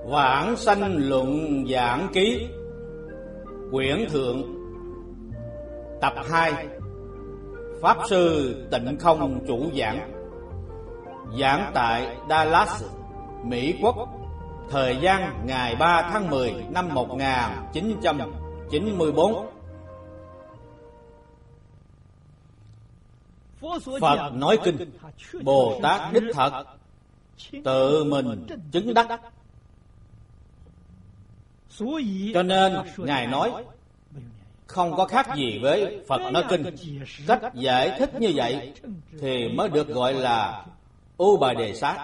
Vãng sanh luận giảng ký, quyển thượng, tập 2. Pháp sư Tịnh Không chủ giảng. Giảng tại Dallas, Mỹ Quốc. Thời gian ngày 3 tháng 10 năm 1994. Phật nói kinh, Bồ Tát đích thật tự mình chứng đắc. Cho nên Ngài nói không có khác gì với Phật nói kinh. Cách giải thích như vậy thì mới được gọi là Upadesa.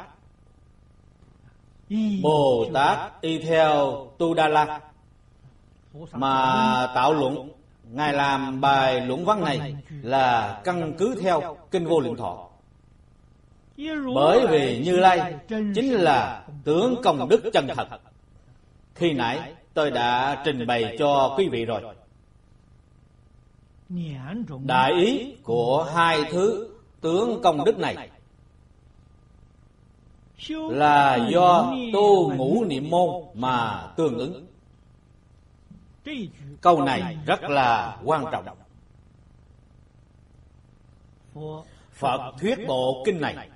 Bồ Tát y theo Tu-đa-la mà tạo luận. Ngài làm bài luận văn này là căn cứ theo Kinh Vô Lượng Thọ. Bởi vì Như Lai chính là tướng công đức chân thật. Khi nãy tôi đã trình bày cho quý vị rồi. Đại ý của hai thứ tướng công đức này là do tu ngũ niệm môn mà tương ứng. Câu này rất là quan trọng. Phật thuyết bộ kinh này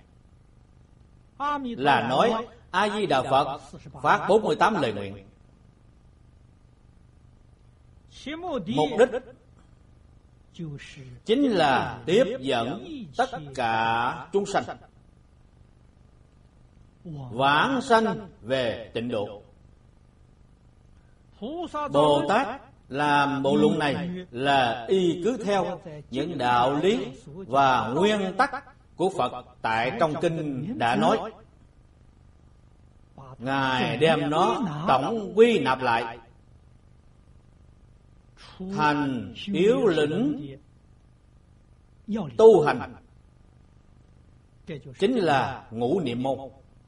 là nói A Di Đà Phật phát 48 lời nguyện. Mục đích chính là tiếp dẫn tất cả chúng sanh vãng sanh về tịnh độ. Bồ Tát làm bộ luận này là y cứ theo những đạo lý và nguyên tắc của Phật tại trong kinh đã nói. Ngài đem nó tổng quy nạp lại thành yếu lĩnh tu hành, chính là ngũ niệm môn,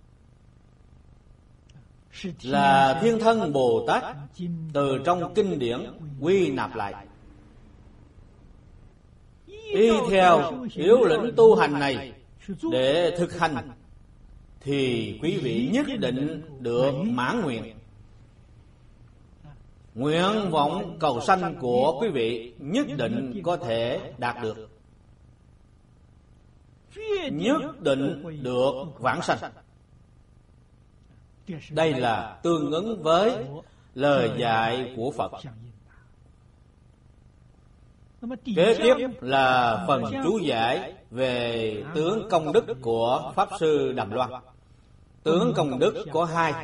là Thiên Thân Bồ Tát từ trong kinh điển quy nạp lại. Y theo yếu lĩnh tu hành này để thực hành thì quý vị nhất định được mãn nguyện. Nguyện vọng cầu sanh của quý vị nhất định có thể đạt được, nhất định được vãng sanh. Đây là tương ứng với lời dạy của Phật. Kế tiếp là phần chú giải về tướng công đức của Pháp Sư Đàm Loan. Tướng công đức có hai.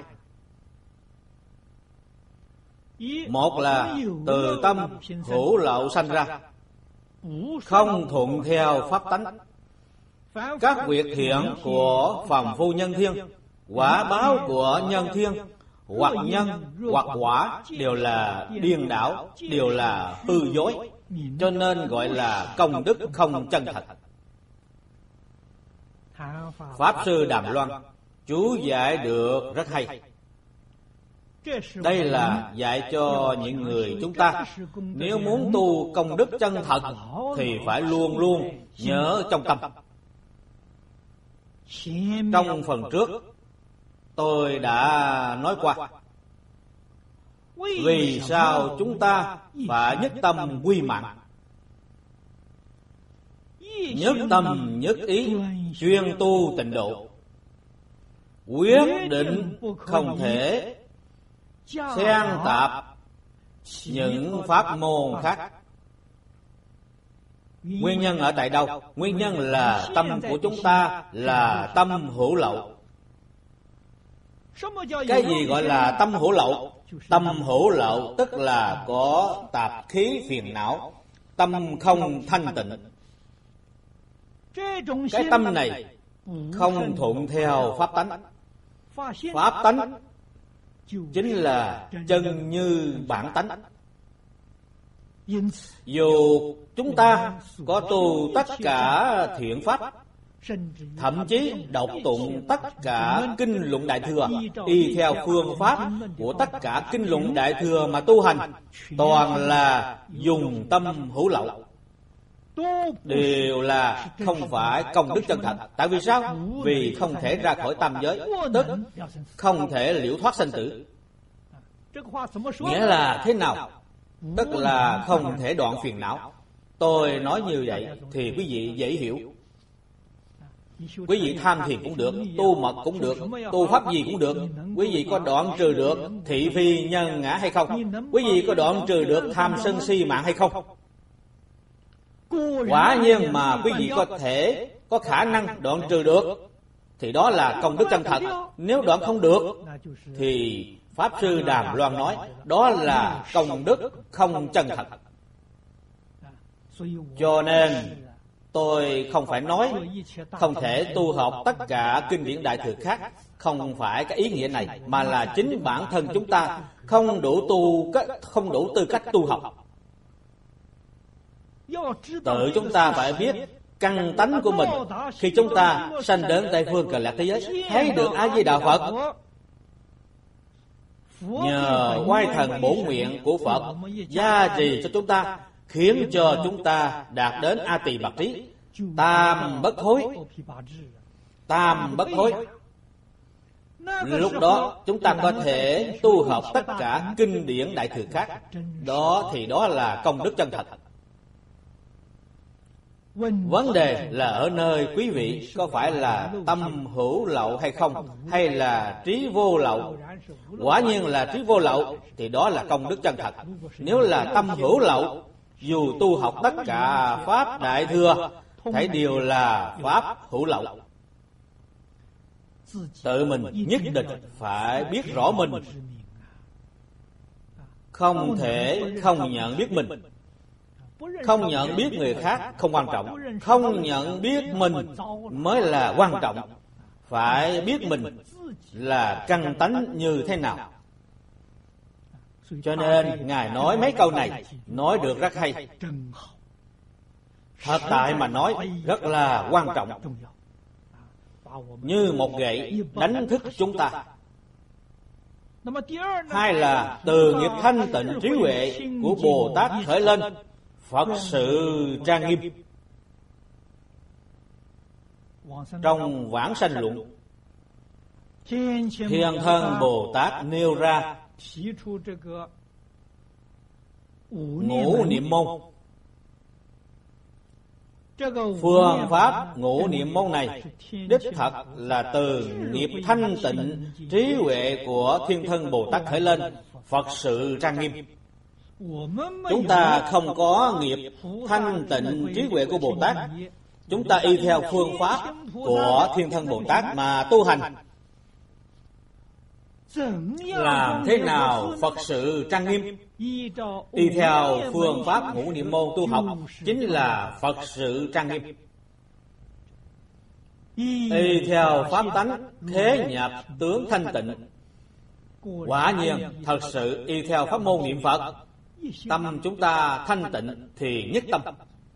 Một là từ tâm hữu lậu sanh ra, không thuận theo pháp tánh. Các việc thiện của phàm phu nhân thiên, quả báo của nhân thiên, hoặc nhân hoặc quả đều là điên đảo, đều là hư dối, cho nên gọi là công đức không chân thật. Pháp Sư Đàm Loan chú giải được rất hay. Đây là dạy cho những người chúng ta, nếu muốn tu công đức chân thật thì phải luôn luôn nhớ trong tâm. Trong phần trước tôi đã nói qua vì sao chúng ta phải nhất tâm quy mạng, nhất tâm nhất ý chuyên tu tịnh độ, quyết định không thể xen tạp những pháp môn khác. Nguyên nhân ở tại đâu? Nguyên nhân là tâm của chúng ta là tâm hữu lậu. Cái gì gọi là tâm hữu lậu? Tâm hữu lậu tức là có tạp khí phiền não, tâm không thanh tịnh. Cái tâm này không thuận theo pháp tánh. Pháp tánh chính là chân như bản tánh. Dù chúng ta có tu tất cả thiện pháp, thậm chí đọc tụng tất cả kinh luận Đại Thừa, y theo phương pháp của tất cả kinh luận Đại Thừa mà tu hành, toàn là dùng tâm hữu lậu. đều là không phải công đức chân thật. Tại vì sao? Vì không thể ra khỏi tam giới, tức không thể liễu thoát sanh tử. Nghĩa là thế nào? Tức là không thể đoạn phiền não. Tôi nói như vậy thì quý vị dễ hiểu. Quý vị tham thiền cũng được, tu mật cũng được, tu pháp gì cũng được. Quý vị có đoạn trừ được thị phi nhân ngã hay không? Quý vị có đoạn trừ được tham sân si mạng hay không? Quả nhiên mà quý vị có khả năng đoạn trừ được thì đó là công đức chân thật. Nếu đoạn không được thì Pháp Sư Đàm Loan nói đó là công đức không chân thật. Cho nên tôi không phải nói không thể tu học tất cả kinh điển Đại Thừa khác, không phải cái ý nghĩa này, mà là chính bản thân chúng ta không đủ tư cách tu học. Tự chúng ta phải biết căn tánh của mình. Khi chúng ta sanh đến Tây Phương Cực Lạc thế giới, thấy được A Di Đà Phật, nhờ oai thần bổn nguyện của Phật gia trì cho chúng ta, khiến cho chúng ta đạt đến A Tỳ Bạc Trí, tam bất thối. Lúc đó chúng ta có thể tu học tất cả kinh điển Đại Thừa khác. Đó là công đức chân thật. Vấn đề là ở nơi quý vị có phải là tâm hữu lậu hay không, hay là trí vô lậu. Quả nhiên là trí vô lậu thì đó là công đức chân thật. Nếu là tâm hữu lậu, dù tu học tất cả Pháp Đại Thừa, thấy đều là Pháp hữu lậu. Tự mình nhất định phải biết rõ mình, không thể không nhận biết mình. Không nhận biết người khác không quan trọng, không nhận biết mình mới là quan trọng. Phải biết mình là căn tánh như thế nào. Cho nên Ngài nói mấy câu này nói được rất hay. Thật tại mà nói rất là quan trọng, như một gậy đánh thức chúng ta. Hai là từ nghiệp thanh tịnh trí huệ của Bồ Tát khởi lên, Phật sự trang nghiêm. Trong Vãng Sanh Luận, Thiên Thân Bồ Tát nêu ra ngũ niệm môn. Phương pháp ngũ niệm môn này đích thật là từ nghiệp thanh tịnh trí huệ của Thiên Thân Bồ Tát khởi lên, Phật sự trang nghiêm. Chúng ta không có nghiệp thanh tịnh trí huệ của Bồ Tát, chúng ta y theo phương pháp của Thiên Thân Bồ Tát mà tu hành. Làm thế nào Phật sự trang nghiêm? Y theo phương pháp ngũ niệm môn tu học chính là Phật sự trang nghiêm. Y theo pháp tánh thế nhập tướng thanh tịnh. Quả nhiên thật sự y theo pháp môn niệm Phật, tâm chúng ta thanh tịnh thì nhất tâm.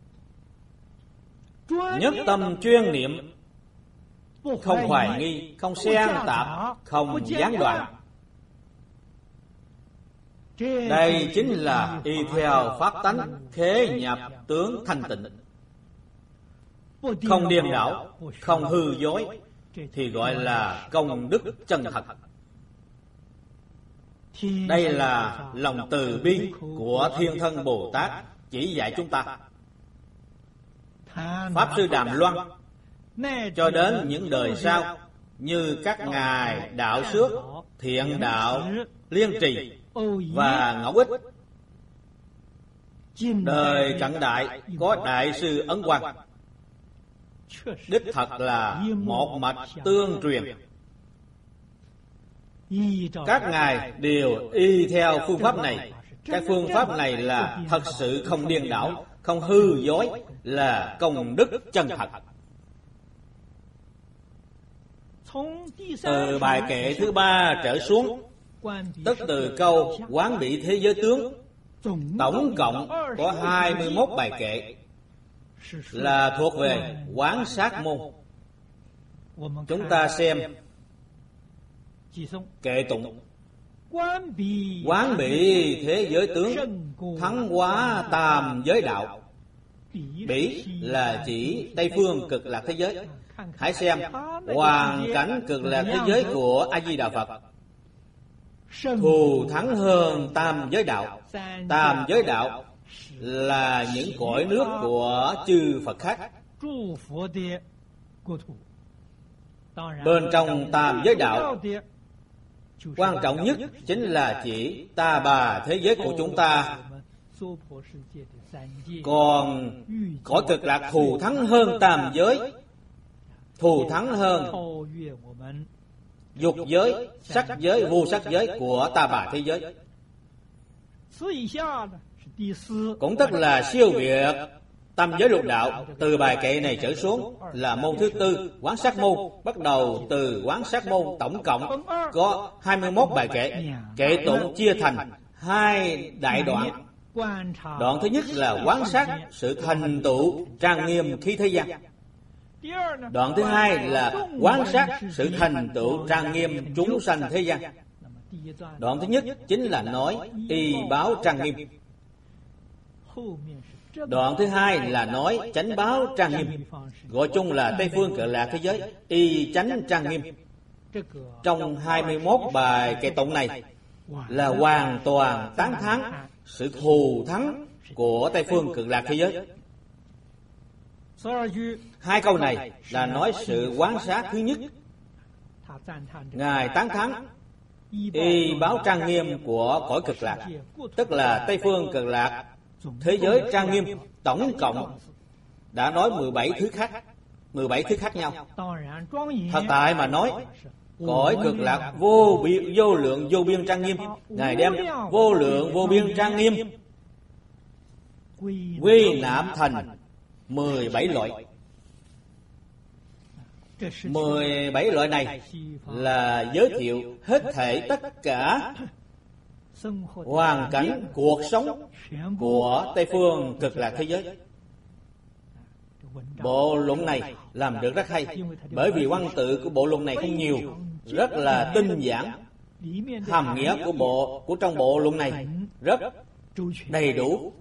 Nhất tâm chuyên niệm, không hoài nghi, không xen tạp, không gián đoạn. Đây chính là y theo pháp tánh khế nhập tướng thanh tịnh, không điên đảo, không hư dối, thì gọi là công đức chân thật. Đây là lòng từ bi của Thiên Thân Bồ Tát chỉ dạy chúng ta. Pháp Sư Đàm Loan cho đến những đời sau như các ngài Đạo Xước, Thiện Đạo, Liên Trì và Ngẫu Ích. Đời cận đại có Đại sư Ấn Quang, đích thật là một mạch tương truyền. Các ngài đều y theo phương pháp này. Cái phương pháp này là thật sự không điên đảo, không hư dối, là công đức chân thật. Từ bài kệ thứ 3 trở xuống, tức từ câu Quán Bị Thế Giới Tướng, tổng cộng có 21 bài kệ là thuộc về quán sát môn. Chúng ta xem kệ tụng: Quán bị thế giới tướng, thắng hóa tam giới đạo, Bỉ là chỉ Tây phương cực lạc thế giới. Hãy xem hoàn cảnh cực lạc thế giới của A Di Đà Phật thù thắng hơn tam giới đạo. Tam giới đạo là những cõi nước của chư Phật khác. Bên trong tam giới đạo, quan trọng nhất chính là chỉ ta bà thế giới của chúng ta. Còn cõi cực lạc thù thắng hơn tam giới, thù thắng hơn dục giới, sắc giới, vô sắc giới của ta bà thế giới. Cũng tức là siêu việt tam giới lục đạo. Từ bài kệ này trở xuống là môn thứ tư, quán sát môn. Bắt đầu từ quán sát môn tổng cộng có 21 bài kệ. Kệ tụng chia thành 2 đại đoạn. Đoạn thứ nhất là quán sát sự thành tựu trang nghiêm khí thế gian. Đoạn thứ hai là quán sát sự thành tựu trang nghiêm chúng sanh thế gian. Đoạn thứ nhất chính là nói y báo trang nghiêm. Đoạn thứ hai là nói chánh báo trang nghiêm, gọi chung là Tây phương cực lạc thế giới y chánh trang nghiêm. Trong 21 bài kệ tụng này là hoàn toàn tán thán sự thù thắng của Tây phương cực lạc thế giới. 2 câu này là nói sự quán sát thứ nhất. Ngài tán thán y báo trang nghiêm của cõi cực lạc, tức là Tây phương cực lạc thế giới trang nghiêm. Tổng cộng đã nói 17 thứ khác, 17 thứ khác nhau. Thật tại mà nói, cõi cực lạc vô lượng vô biên trang nghiêm. Ngài đem vô lượng vô biên trang nghiêm quy nạp thành 17 loại. 17 loại này là giới thiệu hết thảy tất cả hoàn cảnh cuộc sống của Tây phương cực lạc thế giới. Bộ luận này làm được rất hay, bởi vì văn tự của bộ luận này không nhiều, rất là tinh giản. Hàm nghĩa của trong bộ luận này rất đầy đủ.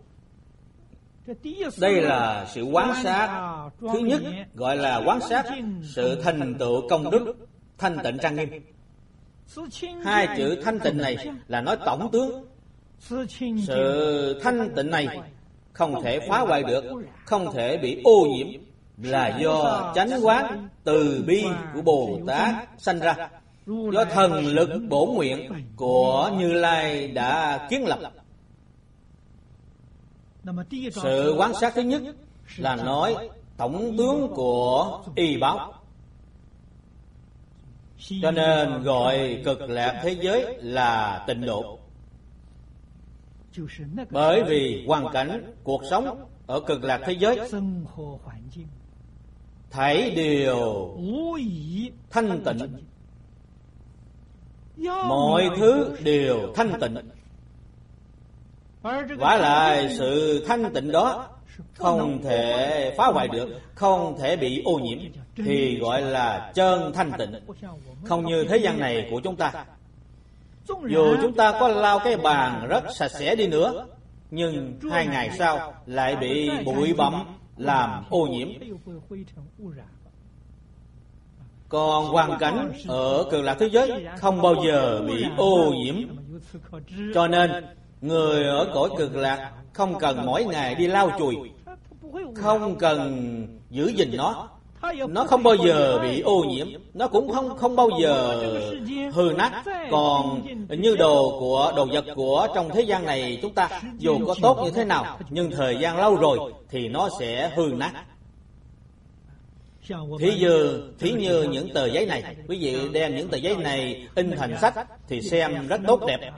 Đây là sự quán sát thứ nhất, gọi là quán sát sự thành tựu công đức thanh tịnh trang nghiêm. 2 chữ thanh tịnh này là nói tổng tướng. Sự thanh tịnh này không thể phá hoại được, không thể bị ô nhiễm, là do chánh quán từ bi của Bồ Tát sanh ra, do thần lực bổn nguyện của Như Lai đã kiến lập. Sự quán sát thứ nhất là nói tổng tướng của y báo. Cho nên gọi cực lạc thế giới là tịnh độ. Bởi vì hoàn cảnh cuộc sống ở cực lạc thế giới thảy đều thanh tịnh, mọi thứ đều thanh tịnh. Vả lại sự thanh tịnh đó không thể phá hoại được, không thể bị ô nhiễm, thì gọi là chân thanh tịnh. Không như thế gian này của chúng ta. Dù chúng ta có lau cái bàn rất sạch sẽ đi nữa, nhưng 2 ngày sau lại bị bụi bặm làm ô nhiễm. Còn hoàn cảnh ở cực lạc thế giới không bao giờ bị ô nhiễm. Cho nên người ở cõi cực lạc không cần mỗi ngày đi lau chùi, không cần giữ gìn nó không bao giờ bị ô nhiễm, nó cũng không bao giờ hư nát. Còn như đồ vật của trong thế gian này, chúng ta dù có tốt như thế nào, nhưng thời gian lâu rồi thì nó sẽ hư nát. Thí như những tờ giấy này, quý vị đem những tờ giấy này in thành sách thì xem rất tốt đẹp.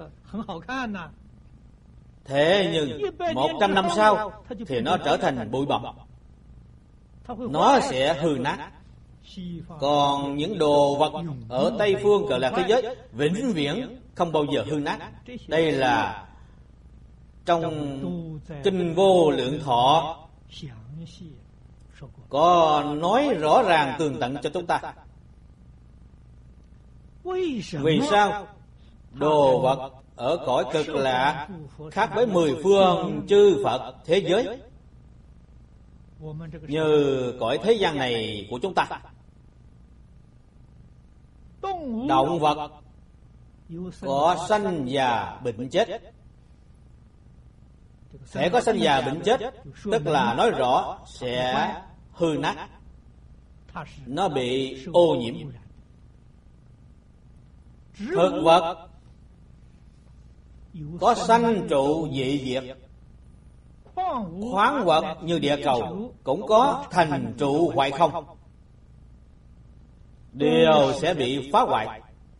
Thế nhưng 100 năm sau thì nó trở thành bụi bặm, nó sẽ hư nát. Còn những đồ vật ở Tây phương cực lạc thế giới vĩnh viễn không bao giờ hư nát. Đây là trong Kinh Vô Lượng Thọ có nói rõ ràng tường tận cho chúng ta. Vì sao đồ vật ở cõi cực lạc khác với 10 phương chư Phật thế giới? như cõi thế gian này của chúng ta. Động vật có sanh già bệnh chết. Sẽ có sanh già bệnh chết, tức là nói rõ sẽ hư nát, nó bị ô nhiễm. Thực vật có sanh trụ dị diệt. Khoáng vật như địa cầu cũng có thành trụ hoại không, đều sẽ bị phá hoại,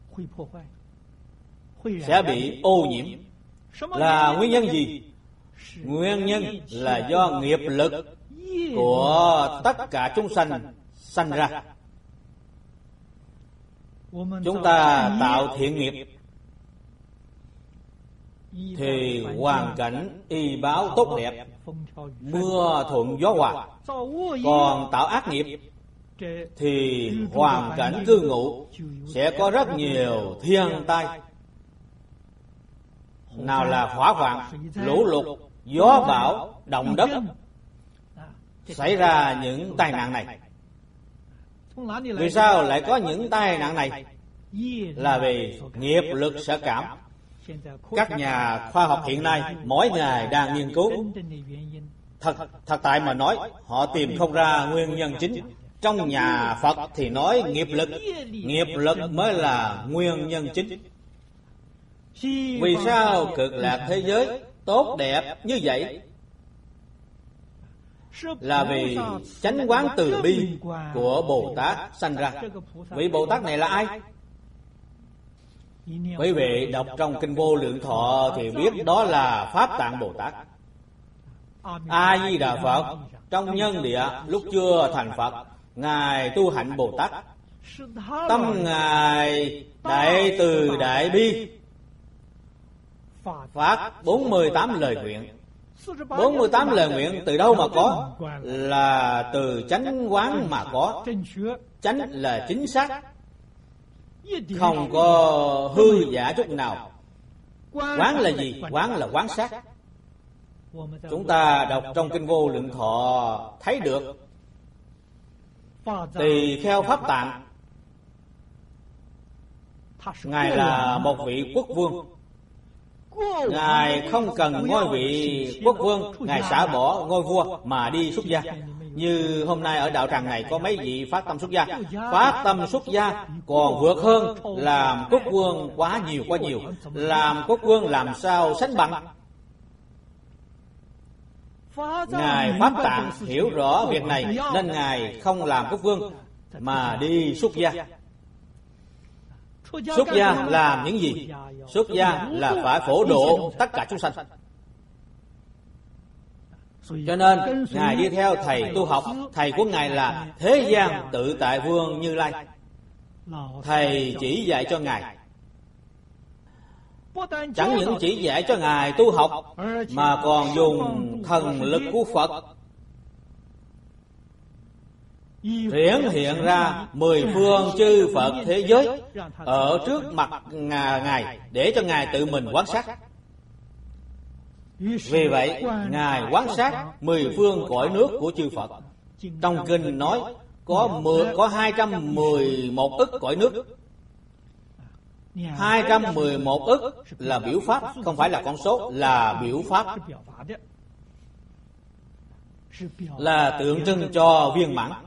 sẽ bị ô nhiễm. Là nguyên nhân gì? Nguyên nhân là do nghiệp lực của tất cả chúng sanh sanh ra. Chúng ta tạo thiện nghiệp thì hoàn cảnh y báo tốt đẹp, mưa thuận gió hòa. Còn tạo ác nghiệp thì hoàn cảnh cư ngụ sẽ có rất nhiều thiên tai. Nào là hỏa hoạn, lũ lụt, gió bão, động đất, xảy ra những tai nạn này. Vì sao lại có những tai nạn này? Là vì nghiệp lực sở cảm. Các nhà khoa học hiện nay mỗi ngày đang nghiên cứu. Thật tại mà nói, họ tìm không ra nguyên nhân chính. Trong nhà Phật thì nói nghiệp lực mới là nguyên nhân chính. Vì sao cực lạc thế giới tốt đẹp như vậy? Là vì chánh quán từ bi của Bồ Tát sanh ra. Vị Bồ Tát này là ai? Quý vị đọc trong Kinh Vô Lượng Thọ thì biết đó là Pháp Tạng Bồ Tát. A Di Đà Phật trong nhân địa lúc chưa thành Phật, ngài tu hạnh Bồ Tát, tâm ngài đại từ đại bi, phát 48 lời nguyện. 48 lời nguyện từ đâu mà có? Là từ chánh quán mà có. Chánh là chính xác, không có hư giả chút nào. Quán là gì? Quán là quán sát. Chúng ta đọc trong Kinh Vô Lượng Thọ thấy được. Tỳ kheo Pháp Tạng, ngài là một vị quốc vương. Ngài không cần ngôi vị quốc vương, ngài xả bỏ ngôi vua mà đi xuất gia. Như hôm nay ở đạo tràng này có mấy vị phát tâm xuất gia. Phát tâm xuất gia còn vượt hơn làm quốc vương quá nhiều. Làm quốc vương làm sao sánh bằng. Ngài Pháp Tạng hiểu rõ việc này nên ngài không làm quốc vương mà đi xuất gia. Xuất gia làm những gì? Xuất gia là phải phổ độ tất cả chúng sanh. Cho nên ngài đi theo thầy tu học. Thầy của ngài là Thế Gian Tự Tại Vương Như Lai. Thầy chỉ dạy cho ngài, chẳng những chỉ dạy cho ngài tu học mà còn dùng thần lực của Phật hiển hiện ra 10 phương chư Phật thế giới ở trước mặt ngài để cho ngài tự mình quan sát. Vì vậy ngài quan sát 10 phương cõi nước của chư Phật. Trong kinh nói có 211 ức cõi nước. 211 ức là biểu pháp, không phải là con số, là biểu pháp, là tượng trưng cho viên mãn.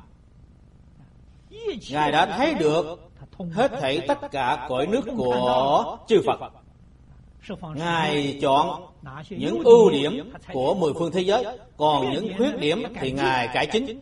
Ngài đã thấy được hết thảy tất cả cõi nước của chư Phật. Ngài chọn những ưu điểm của 10 phương thế giới, còn những khuyết điểm thì ngài cải chính.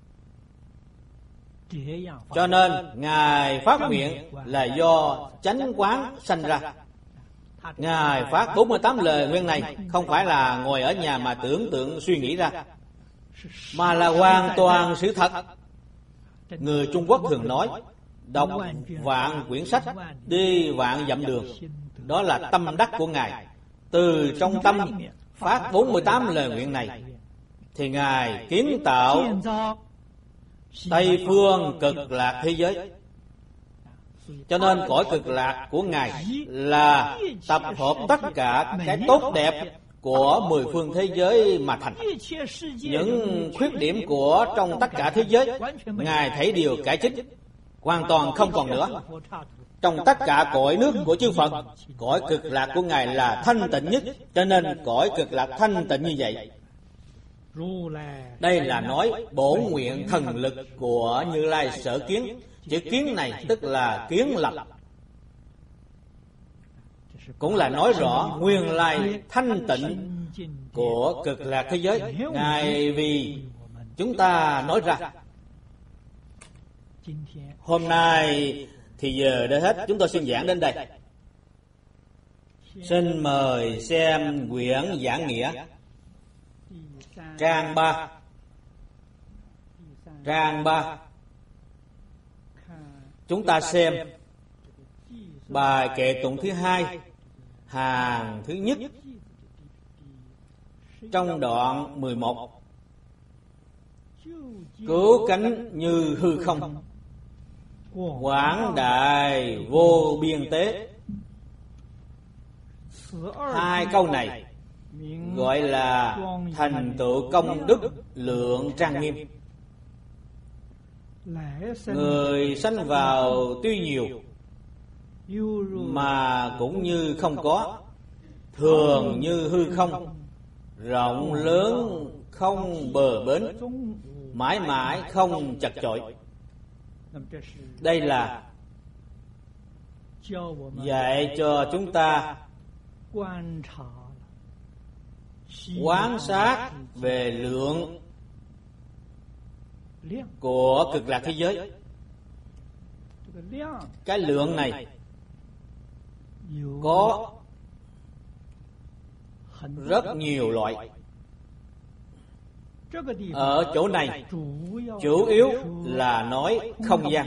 Cho nên ngài phát nguyện là do chánh quán sanh ra. Ngài phát 48 lời nguyện này không phải là ngồi ở nhà mà tưởng tượng suy nghĩ ra, mà là hoàn toàn sự thật. Người Trung Quốc thường nói, đọc vạn quyển sách, đi vạn dặm đường. Đó là tâm đắc của ngài. Từ trong tâm phát 48 lời nguyện này thì ngài kiến tạo Tây phương cực lạc thế giới. Cho nên cõi cực lạc của ngài là tập hợp tất cả cái tốt đẹp của 10 phương thế giới mà thành. Những khuyết điểm của trong tất cả thế giới, Ngài thấy đều cải chính, hoàn toàn không còn nữa. Trong tất cả cõi nước của chư Phật, cõi cực lạc của Ngài là thanh tịnh nhất, cho nên cõi cực lạc thanh tịnh như vậy. Đây là nói bổn nguyện thần lực của Như Lai sở kiến. Chữ kiến này tức là kiến lập, cũng là nói rõ nguyên lai thanh tịnh của cực lạc thế giới. Ngài vì chúng ta nói ra. Hôm nay thì giờ đã hết, chúng tôi xin giảng đến đây. Xin mời xem quyển giảng nghĩa trang 3. Trang 3 chúng ta xem bài kệ tụng thứ 2, hàng thứ nhất, trong đoạn 11. Cứu cánh như hư không, quảng đại vô biên tế. Hai câu này gọi là thành tựu công đức lượng trang nghiêm. Người sanh vào tuy nhiều mà cũng như không có, thường như hư không, rộng lớn không bờ bến, mãi mãi không chật chội. Đây là dạy cho chúng ta quan sát về lượng của cực lạc thế giới. Cái lượng này có rất nhiều loại. Ở chỗ này chủ yếu là nói không gian.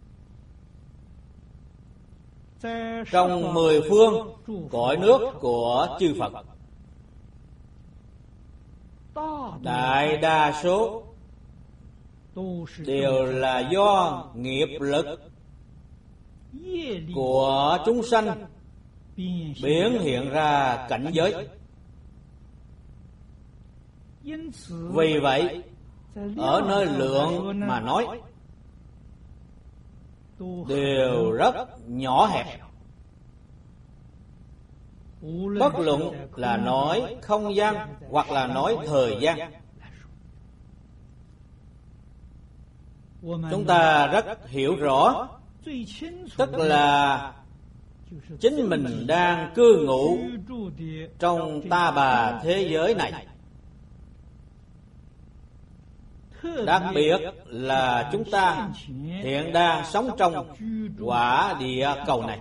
Trong 10 phương cõi nước của chư Phật, đại đa số đều là do nghiệp lực của chúng sanh biến hiện ra cảnh giới. Vì vậy, ở nơi lượng mà nói đều rất nhỏ hẹp. Bất luận là nói không gian hoặc là nói thời gian, chúng ta rất hiểu rõ, tức là chính mình đang cư ngụ trong ta bà thế giới này. Đặc biệt là chúng ta hiện đang sống trong quả địa cầu này.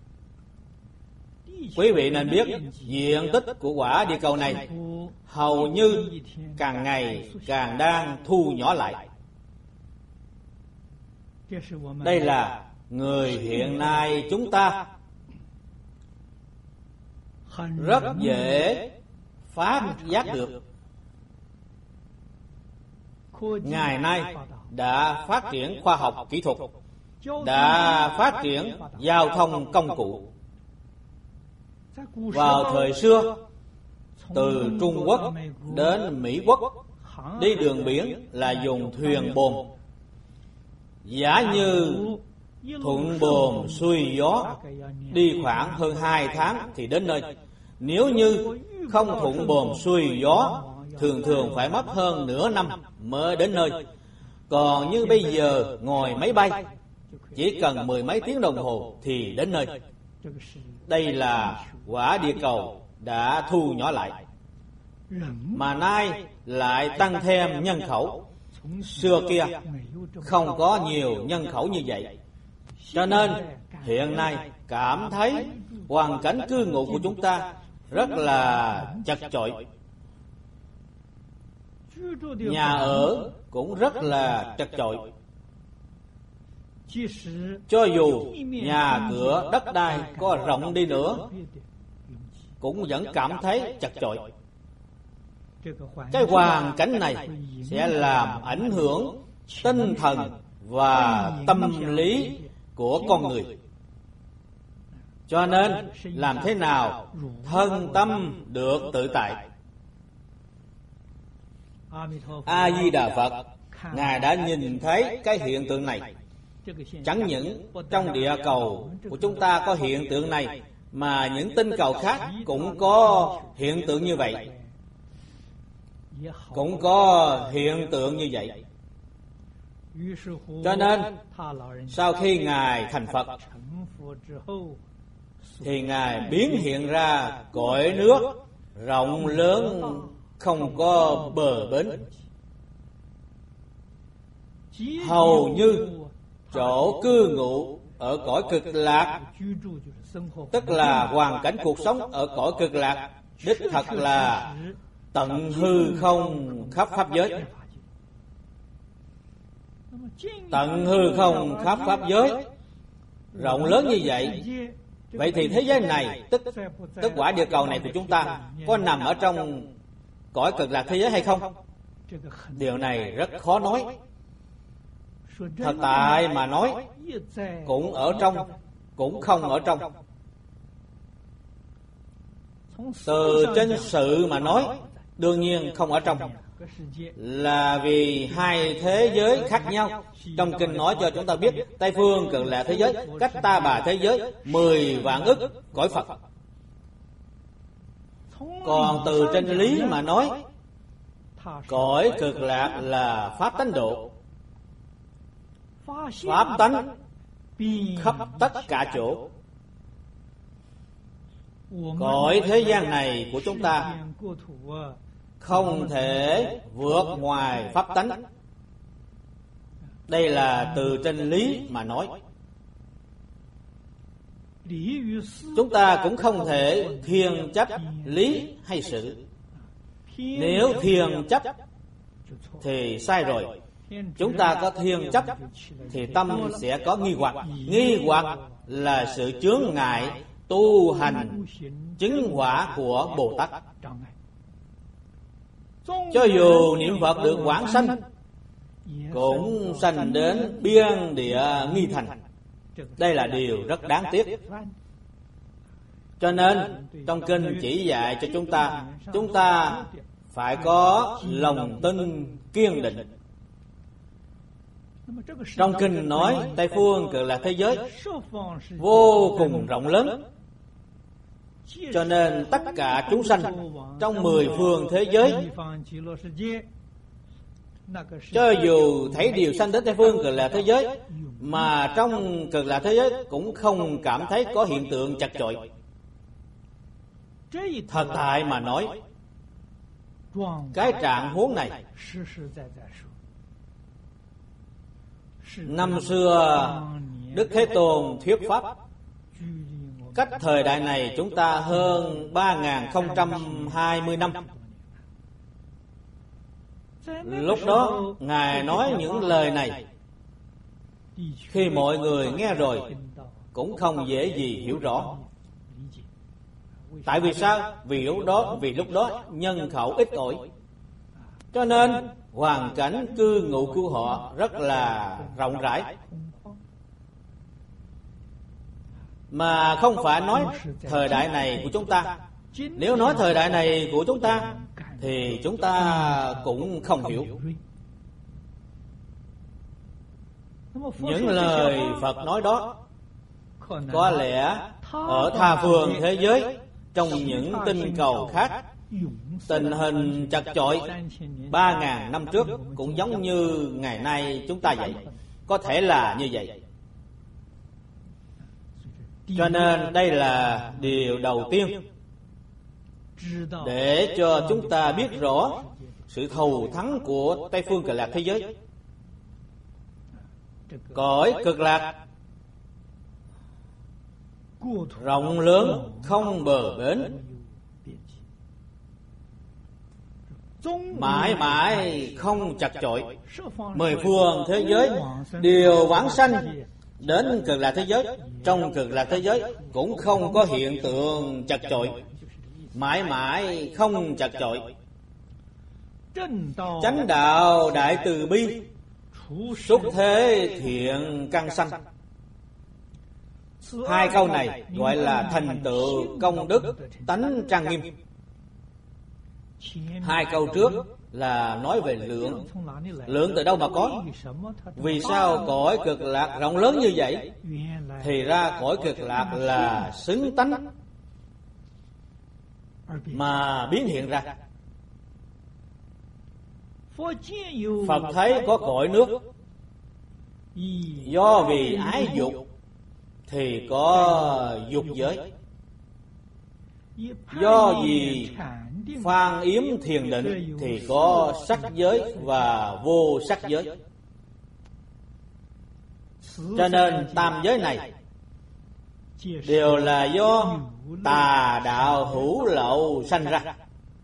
Quý vị nên biết diện tích của quả địa cầu này hầu như càng ngày càng đang thu nhỏ lại. Đây là người hiện nay chúng ta rất dễ phát giác được. Ngày nay đã phát triển khoa học kỹ thuật, đã phát triển giao thông công cụ. Vào thời xưa, từ Trung Quốc đến Mỹ Quốc, đi đường biển là dùng thuyền bồn. Giả như thuận buồm xuôi gió, đi khoảng hơn 2 tháng thì đến nơi. Nếu như không thuận buồm xuôi gió, thường thường phải mất hơn nửa năm mới đến nơi. Còn như bây giờ ngồi máy bay, chỉ cần 10 mấy tiếng đồng hồ thì đến nơi. Đây là quả địa cầu đã thu nhỏ lại, mà nay lại tăng thêm nhân khẩu. Xưa kia không có nhiều nhân khẩu như vậy, cho nên hiện nay cảm thấy hoàn cảnh cư ngụ của chúng ta rất là chật chội. Nhà ở cũng rất là chật chội. Cho dù nhà cửa đất đai có rộng đi nữa, cũng vẫn cảm thấy chật chội. Cái hoàn cảnh này sẽ làm ảnh hưởng tinh thần và tâm lý của con người. Cho nên làm thế nào thân tâm được tự tại? A Di Đà Phật Ngài đã nhìn thấy cái hiện tượng này. Chẳng những trong địa cầu của chúng ta có hiện tượng này, mà những tinh cầu khác cũng có hiện tượng như vậy, cũng có hiện tượng như vậy. Cho nên sau khi Ngài thành Phật thì Ngài biến hiện ra cõi nước rộng lớn không có bờ bến, hầu như chỗ cư ngụ ở cõi cực lạc, tức là hoàn cảnh cuộc sống ở cõi cực lạc đích thật là tận hư không khắp pháp giới. Tận hư không khắp pháp giới rộng lớn như vậy, vậy thì thế giới này, tức quả địa cầu này của chúng ta có nằm ở trong cõi cực lạc thế giới hay không? Điều này rất khó nói. Thật tại mà nói, cũng ở trong, cũng không ở trong. Từ trên sự mà nói, đương nhiên không ở trong, là vì hai thế giới khác nhau. Trong kinh nói cho chúng ta biết, Tây phương cực lạc thế giới cách Ta Bà thế giới 10 vạn ức cõi Phật. Còn từ trên lý mà nói, cõi cực lạc là pháp tánh độ, pháp tánh khắp tất cả chỗ. Cõi thế gian này của chúng ta không thể vượt ngoài pháp tánh. Đây là từ trên lý mà nói. Chúng ta cũng không thể thiên chấp lý hay sự. Nếu thiên chấp thì sai rồi. Chúng ta có thiên chấp thì tâm sẽ có nghi hoặc. Nghi hoặc là sự chướng ngại tu hành chứng quả của Bồ Tát. Cho dù niệm Phật được vãng sanh, cũng sanh đến biên địa nghi thành. Đây là điều rất đáng tiếc. Cho nên trong kinh chỉ dạy cho chúng ta phải có lòng tin kiên định. Trong kinh nói Tây phương cực lạc thế giới vô cùng rộng lớn, cho nên tất cả chúng sanh trong 10 phương thế giới, cho dù thấy điều sanh đến Tây phương cực lạc thế giới, mà trong cực lạc thế giới cũng không cảm thấy có hiện tượng chật chội. Thật tại mà nói, cái trạng huống này năm xưa Đức Thế Tôn thuyết pháp, cách thời đại này chúng ta hơn 3020 năm. Lúc đó Ngài nói những lời này, khi mọi người nghe rồi cũng không dễ gì hiểu rõ. Tại vì sao? Vì lúc đó nhân khẩu ít ỏi, cho nên hoàn cảnh cư ngụ của họ rất là rộng rãi. Mà không phải nói thời đại này của chúng ta. Nếu nói thời đại này của chúng ta thì chúng ta cũng không hiểu. Những lời Phật nói đó có lẽ ở tha phương thế giới, trong những tinh cầu khác, tình hình chật chội 3.000 năm trước cũng giống như ngày nay chúng ta vậy. Có thể là như vậy. Cho nên đây là điều đầu tiên để cho chúng ta biết rõ sự thù thắng của Tây phương cực lạc thế giới. Cõi cực lạc rộng lớn không bờ bến, mãi mãi không chật chội. 10 phương thế giới đều vãng sanh đến cực lạc thế giới. Trong cực lạc thế giới cũng không có hiện tượng chật chội, mãi mãi không chật chội. Chánh đạo đại từ bi, xuất thế thiện căn sanh, Hai câu này gọi là thành tựu công đức tánh trang nghiêm. Hai câu trước là nói về lượng. Lượng từ đâu mà có? Vì sao cõi cực lạc rộng lớn như vậy? Thì ra cõi cực lạc là xứng tánh mà biến hiện ra. Phật thấy có cõi nước, do vì ái dục thì có dục giới, do vì phan yếm thiền định thì có sắc giới và vô sắc giới. Cho nên tam giới này đều là do tà đạo hữu lậu sanh ra,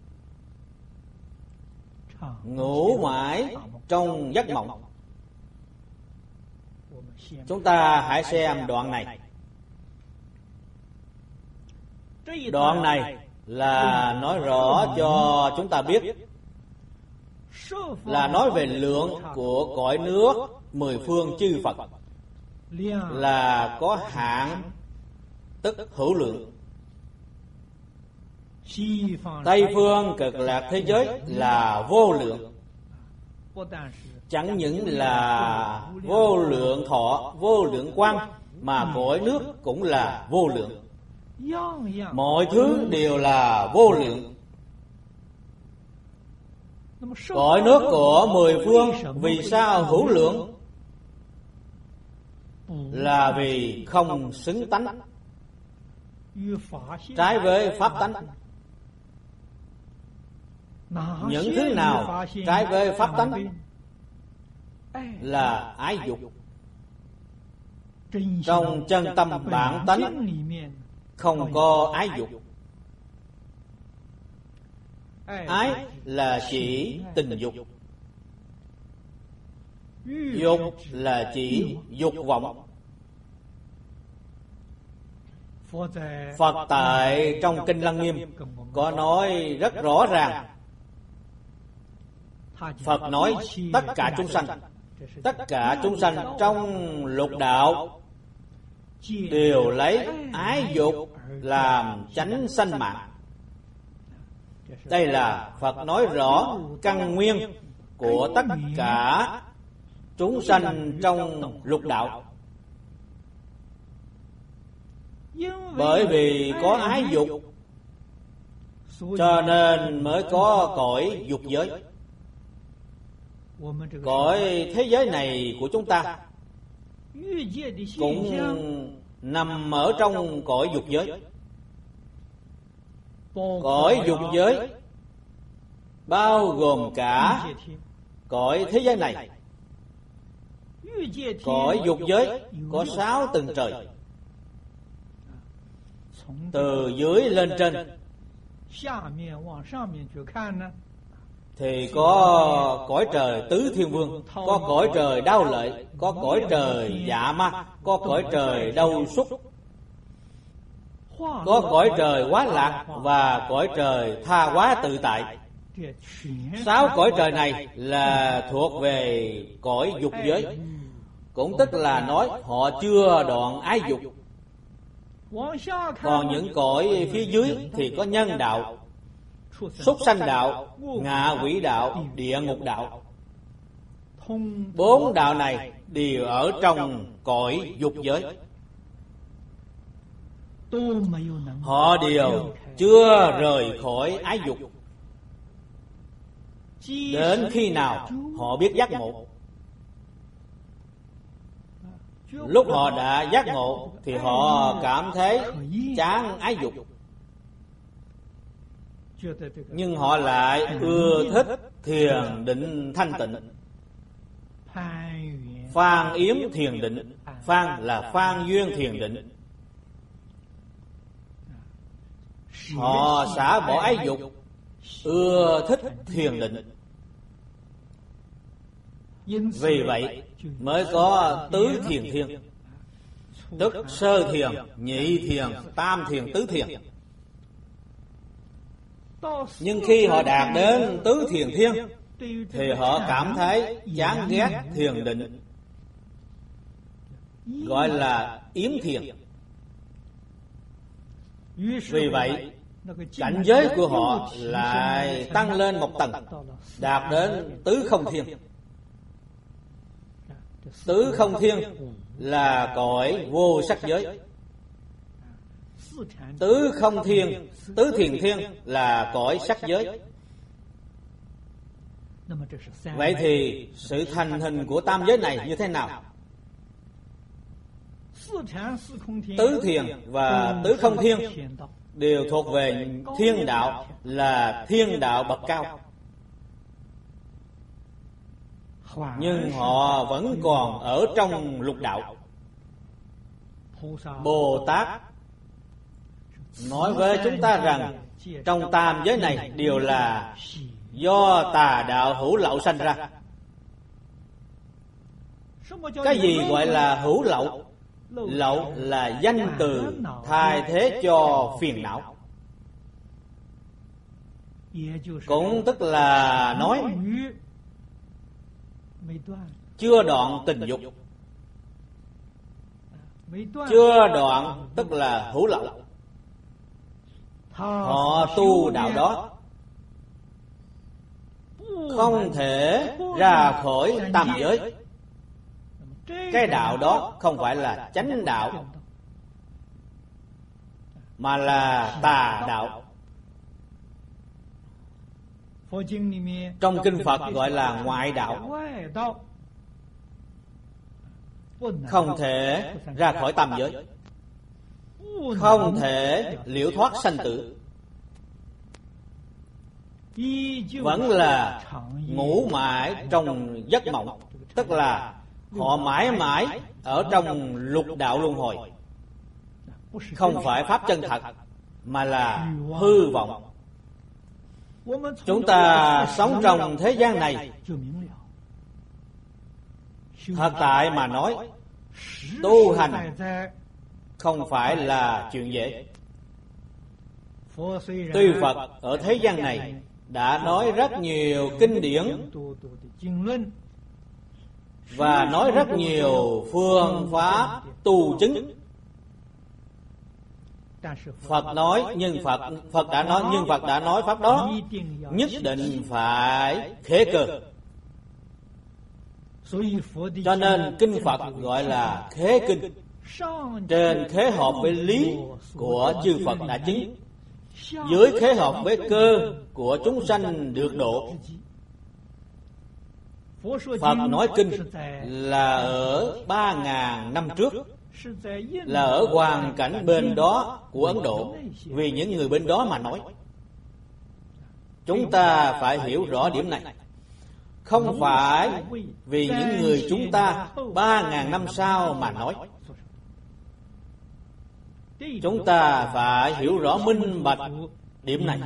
ngủ mãi trong giấc mộng. Chúng ta hãy xem đoạn này. Đoạn này là nói rõ cho chúng ta biết, là nói về lượng của cõi nước mười phương chư Phật là có hạn, tức hữu lượng. Tây phương cực lạc thế giới là vô lượng. Chẳng những là vô lượng thọ, vô lượng quang, mà cõi nước cũng là vô lượng. Mọi thứ đều là vô lượng. Cõi nước của mười phương vì sao hữu lượng? Là vì không xứng tánh, trái với pháp tánh. Những thứ nào trái với pháp tánh? Là ái dục. Trong chân tâm bản tánh không có ái dục. Ái là chỉ tình dục, dục là chỉ dục vọng. Phật tại trong Kinh Lăng Nghiêm có nói rất rõ ràng. Phật nói tất cả chúng sanh trong lục đạo đều lấy ái dục làm chánh sanh mạng. Đây là Phật nói rõ căn nguyên của tất cả chúng sanh trong lục đạo. Bởi vì có ái dục cho nên mới có cõi dục giới. Cõi thế giới này của chúng ta cũng nằm ở trong cõi dục giới. Cõi dục giới bao gồm cả cõi thế giới này. Cõi dục giới có 6 tầng trời, từ dưới lên trên thì có cõi trời tứ thiên vương, có cõi trời đao lợi, có cõi trời dạ ma, có cõi trời đau súc, có cõi trời quá lạc và cõi trời tha hóa tự tại. 6 cõi trời này là thuộc về cõi dục giới, cũng tức là nói họ chưa đoạn ái dục. Còn những cõi phía dưới thì có nhân đạo, súc sanh đạo, ngạ quỷ đạo, địa ngục đạo. 4 đạo này đều ở trong cõi dục giới. Họ đều chưa rời khỏi ái dục. Đến khi nào họ biết giác ngộ? Lúc họ đã giác ngộ thì họ cảm thấy chán ái dục, nhưng họ lại ưa thích thiền định thanh tịnh. Phan yếm thiền định, phan là phan duyên thiền định. Họ xả bỏ ái dục, ưa thích thiền định. Vì vậy mới có tứ thiền thiên, tức sơ thiền, nhị thiền, tam thiền, tứ thiền. Nhưng khi họ đạt đến tứ thiền thiên thì họ cảm thấy chán ghét thiền định, gọi là yếm thiền. Vì vậy, cảnh giới của họ lại tăng lên một tầng, đạt đến tứ không thiên. Tứ không thiên là cõi vô sắc giới. Tứ không thiên, tứ thiền thiên là cõi sắc giới. Vậy thì sự thành hình của tam giới này như thế nào? Tứ thiền và tứ không thiên đều thuộc về thiên đạo, là thiên đạo bậc cao. Nhưng họ vẫn còn ở trong lục đạo. Bồ Tát nói với chúng ta rằng trong tam giới này đều là do tà đạo hữu lậu sanh ra. Cái gì gọi là hữu lậu? Lậu là danh từ thay thế cho phiền não. Cũng tức là nói chưa đoạn tình dục. Chưa đoạn tức là hữu lậu. Họ tu đạo đó không thể ra khỏi tam giới. Cái đạo đó không phải là chánh đạo, mà là tà đạo. Trong kinh Phật gọi là ngoại đạo. Không thể ra khỏi tam giới, không thể liễu thoát sanh tử, vẫn là ngủ mãi trong giấc mộng. Tức là họ mãi mãi ở trong lục đạo luân hồi. Không phải pháp chân thật, mà là hư vọng. Chúng ta sống trong thế gian này, thật tại mà nói, tu hành không phải là chuyện dễ. Tuy Phật ở thế gian này đã nói rất nhiều kinh điển và nói rất nhiều phương pháp tu chứng. Phật nói, nhưng Phật đã nói pháp đó nhất định phải khế cơ. Cho nên kinh Phật gọi là khế kinh, trên khế hợp với lý của chư Phật đã chứng, dưới khế hợp với cơ của chúng sanh được độ. Phật nói kinh là ở 3.000 năm trước, là ở hoàn cảnh bên đó của Ấn Độ, vì những người bên đó mà nói. Chúng ta phải hiểu rõ điểm này. Không phải vì những người chúng ta 3.000 năm sau mà nói. Chúng ta phải hiểu rõ minh bạch điểm này.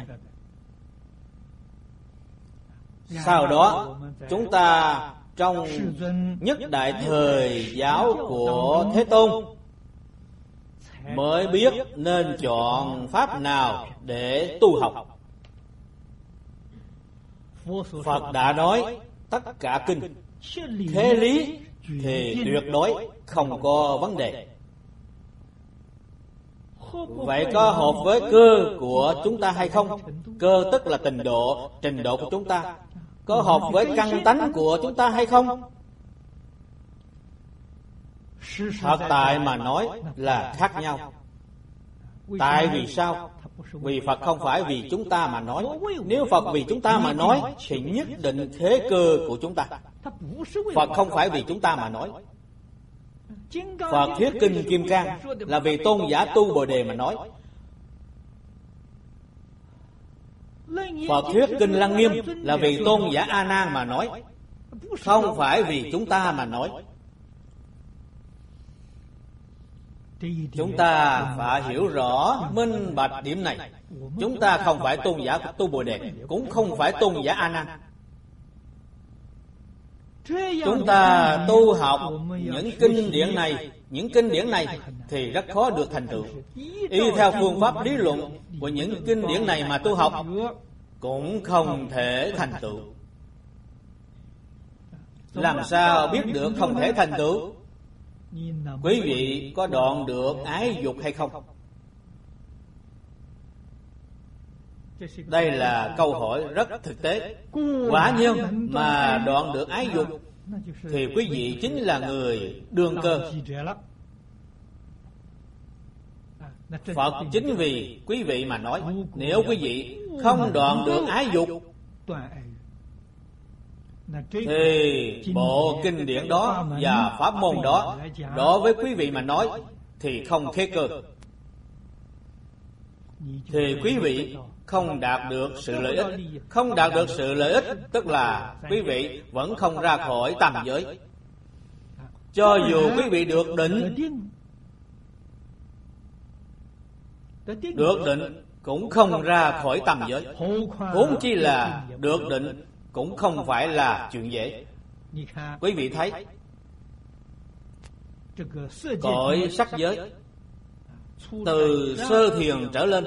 Sau đó chúng ta trong nhất đại thời giáo của Thế Tôn mới biết nên chọn pháp nào để tu học. Phật đã nói tất cả kinh thế lý thì tuyệt đối không có vấn đề. Vậy có hợp với cơ của chúng ta hay không? Cơ tức là trình độ của chúng ta. Có hợp với căn tánh của chúng ta hay không? Thật tại mà nói là khác nhau. Tại vì sao? Vì Phật không phải vì chúng ta mà nói. Nếu Phật vì chúng ta mà nói thì nhất định khế cơ của chúng ta. Phật không phải vì chúng ta mà nói. Phật thuyết kinh Kim Cang là vì tôn giả Tu Bồ Đề mà nói. Phật thuyết kinh Lăng Nghiêm là vì tôn giả A Nan mà nói, không phải vì chúng ta mà nói. Chúng ta phải hiểu rõ minh bạch điểm này. Chúng ta không phải tôn giả Tu Bồ Đề, cũng không phải tôn giả A Nan. Chúng ta tu học những kinh điển này thì rất khó được thành tựu. Y theo phương pháp lý luận của những kinh điển này mà tu học cũng không thể thành tựu. Làm sao biết được không thể thành tựu? Quý vị có đoạn được ái dục hay không? Đây là câu hỏi rất thực tế. Quả nhiên mà đoạn được ái dục thì quý vị chính là người đương cơ. Phật chính vì quý vị mà nói, nếu quý vị không đoạn được ái dục thì bộ kinh điển đó và pháp môn đó đối với quý vị mà nói thì không thế cơ, thì quý vị không đạt được sự lợi ích. Không đạt được sự lợi ích tức là quý vị vẫn không ra khỏi tam giới. Cho dù quý vị được định, cũng không ra khỏi tam giới. Huống chi là được định cũng không phải là chuyện dễ. Quý vị thấy cõi sắc giới, từ sơ thiền trở lên,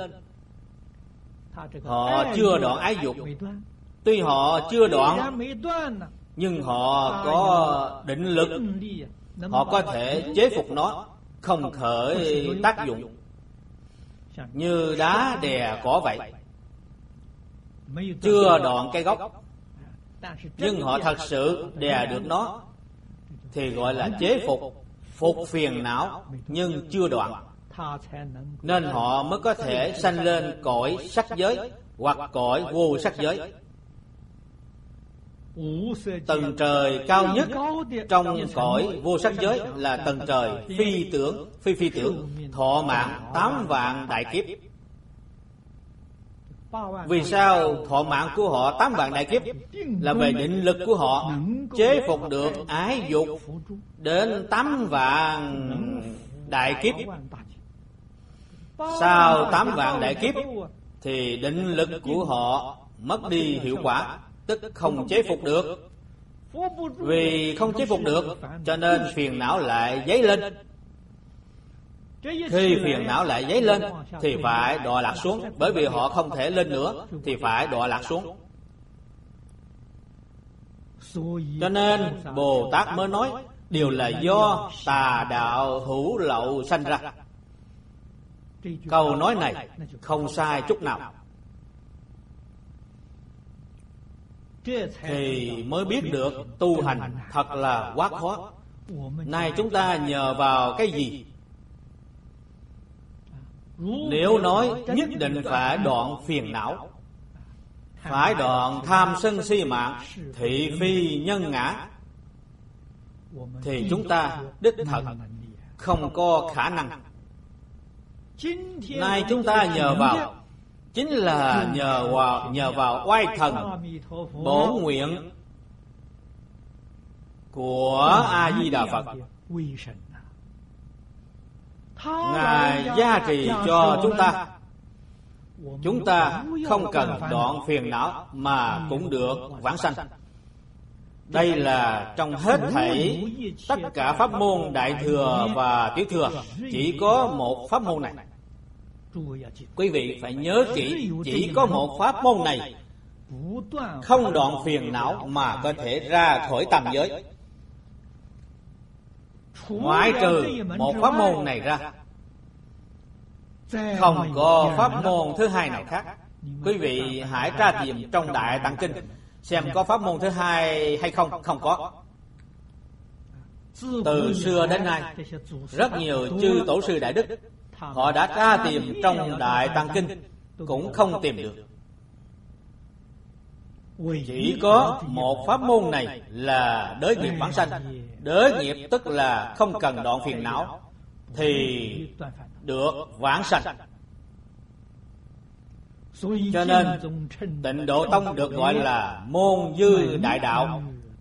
họ chưa đoạn ái dục. Tuy họ chưa đoạn, nhưng họ có định lực, họ có thể chế phục nó, không khởi tác dụng, như đá đè cỏ vậy. Chưa đoạn cây gốc, nhưng họ thật sự đè được nó, thì gọi là chế phục, phục phiền não nhưng chưa đoạn, nên họ mới có thể sanh lên cõi sắc giới hoặc cõi vô sắc giới. Tầng trời cao nhất trong cõi vô sắc giới là tầng trời phi tưởng, phi tưởng, thọ mạng 8 vạn đại kiếp. Vì sao thọ mạng của họ 8 vạn đại kiếp? Là về định lực của họ chế phục được ái dục đến 8 vạn đại kiếp. Sau 8 vạn đại kiếp thì định lực của họ mất đi hiệu quả, tức không chế phục được. Vì không chế phục được cho nên phiền não lại dấy lên. Khi phiền não lại dấy lên thì phải đọa lạc xuống, bởi vì họ không thể lên nữa thì phải đọa lạc xuống. Cho nên Bồ Tát mới nói đều là do tà đạo hữu lậu sanh ra. Câu nói này không sai chút nào. Thì mới biết được tu hành thật là quá khó. Nay chúng ta nhờ vào cái gì? Nếu nói nhất định phải đoạn phiền não, phải đoạn tham sân si mạng, thị phi nhân ngã, thì chúng ta đích thật không có khả năng. Nay chúng ta nhờ vào chính là nhờ vào oai thần bổn nguyện của A Di Đà Phật. Ngài gia trì cho chúng ta không cần đoạn phiền não mà cũng được vãng sanh. Đây là trong hết thảy tất cả pháp môn Đại Thừa và Tiểu Thừa, chỉ có một pháp môn này. Quý vị phải nhớ kỹ, chỉ có một pháp môn này không đoạn phiền não mà có thể ra khỏi tam giới. Ngoại trừ một pháp môn này ra, không có pháp môn thứ hai nào khác. Quý vị hãy tra tìm trong Đại Tạng Kinh xem có pháp môn thứ hai hay không. Không có. Từ xưa đến nay, rất nhiều chư tổ sư đại đức họ đã tra tìm trong Đại Tạng Kinh cũng không tìm được. Chỉ có một pháp môn này là đới nghiệp vãng sanh. Đới nghiệp tức là không cần đoạn phiền não thì được vãng sanh. Cho nên Tịnh Độ Tông được gọi là môn dư đại đạo.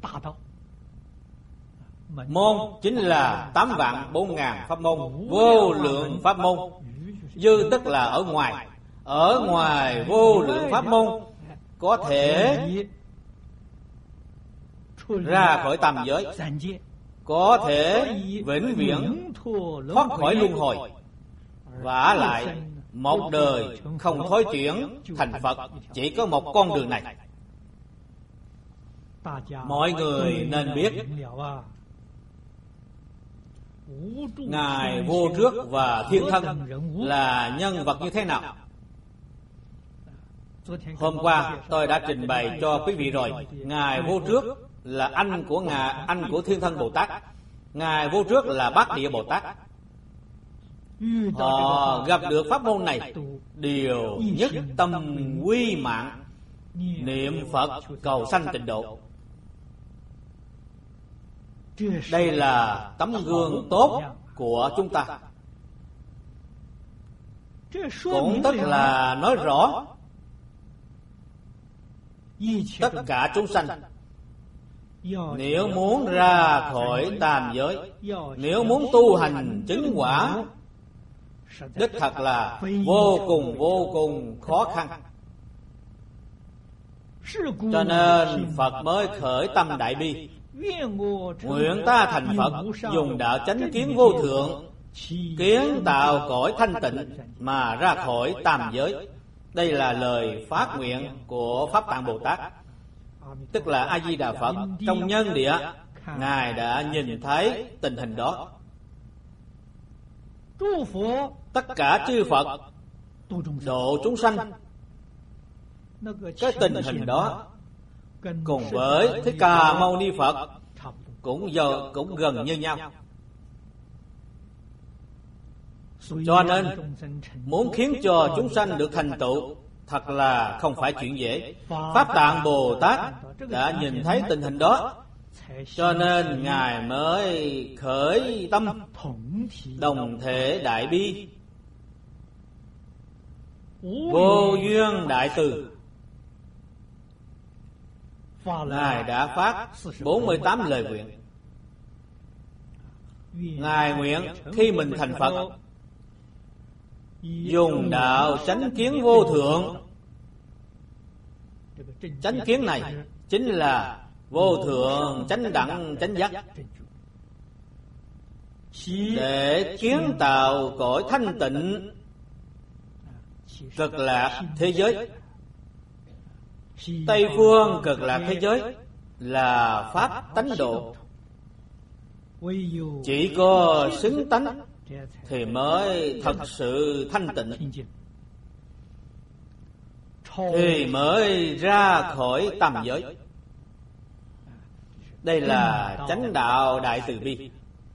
Môn chính là 8 vạn 4 ngàn pháp môn, vô lượng pháp môn. Dư tức là ở ngoài. Ở ngoài vô lượng pháp môn có thể ra khỏi tam giới, có thể vĩnh viễn thoát khỏi luân hồi, vả lại một đời không thối chuyển thành Phật. Chỉ có một con đường này. Mọi người nên biết Ngài Vô Trước và Thiên Thân là nhân vật như thế nào. Hôm qua tôi đã trình bày cho quý vị rồi, Ngài Vô Trước là anh của Thiên Thân Bồ Tát, Ngài Vô Trước là Bát Địa Bồ Tát. Họ gặp được pháp môn này đều nhất tâm quy mạng niệm Phật cầu sanh tịnh độ. Đây là tấm gương tốt của chúng ta. Cũng tức là nói rõ tất cả chúng sanh nếu muốn ra khỏi tam giới, nếu muốn tu hành chứng quả, đích thật là vô cùng khó khăn. Cho nên Phật mới khởi tâm đại bi, nguyện ta thành Phật, dùng đạo chánh kiến vô thượng, kiến tạo cõi thanh tịnh mà ra khỏi tam giới. Đây là lời phát nguyện của Pháp Tạng Bồ Tát, tức là A Di Đà Phật. Trong nhân địa, Ngài đã nhìn thấy tình hình đó. Tất cả chư Phật độ chúng sanh, cái tình hình đó cùng với Thích Ca Mâu Ni Phật cũng gần như nhau. Cho nên muốn khiến cho chúng sanh được thành tựu thật là không phải chuyện dễ. Pháp Tạng Bồ Tát đã nhìn thấy tình hình đó, cho nên Ngài mới khởi tâm đồng thể đại bi, vô duyên đại từ. Ngài đã phát 48 lời nguyện. Ngài nguyện khi mình thành Phật, dùng đạo chánh kiến vô thượng. Chánh kiến này chính là vô thượng chánh đẳng chánh giác, để kiến tạo cõi thanh tịnh cực lạc thế giới. Tây phương cực lạc thế giới là pháp tánh độ. Chỉ có xứng tánh thì mới thật sự thanh tịnh, thì mới ra khỏi tam giới. Đây là chánh đạo đại từ bi.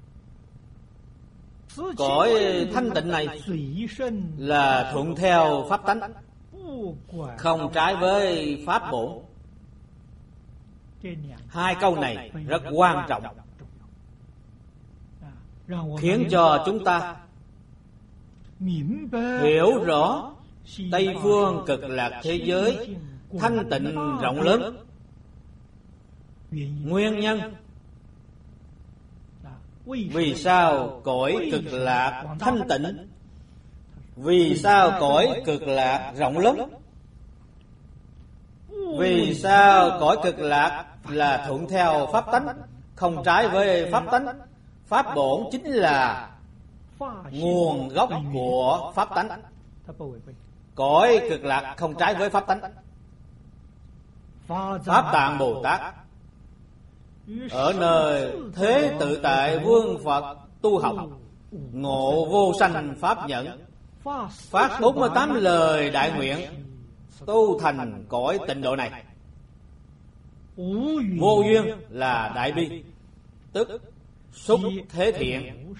Cõi thanh tịnh này là thuận theo pháp tánh, không trái với pháp bổn. Hai câu này rất quan trọng, khiến cho chúng ta hiểu rõ Tây phương cực lạc thế giới thanh tịnh rộng lớn. Nguyên nhân vì sao cõi cực lạc thanh tịnh, vì sao cõi cực lạc rộng lớn, vì sao cõi cực lạc là thuận theo pháp tánh, không trái với pháp tánh. Pháp bổn chính là nguồn gốc của pháp tánh. Cõi cực lạc không trái với pháp tánh. Pháp Tạng Bồ Tát ở nơi thế tự tại vương Phật tu học, ngộ vô sanh pháp nhẫn, phát 48 lời đại nguyện, tu thành cõi tịnh độ này. Vô duyên là đại bi, tức xúc thế thiện.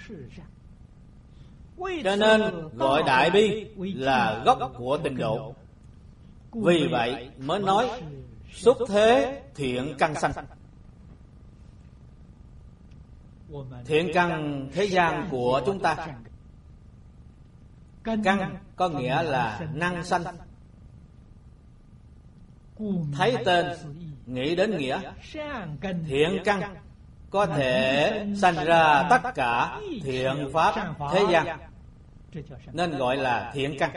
Cho nên gọi đại bi là gốc của tịnh độ. Vì vậy mới nói xúc thế thiện căn sanh. Thiện căn thế gian của chúng ta, căn có nghĩa là năng sanh. Thấy tên nghĩ đến nghĩa, thiện căn có thể sanh ra tất cả thiện pháp thế gian, nên gọi là thiện căn.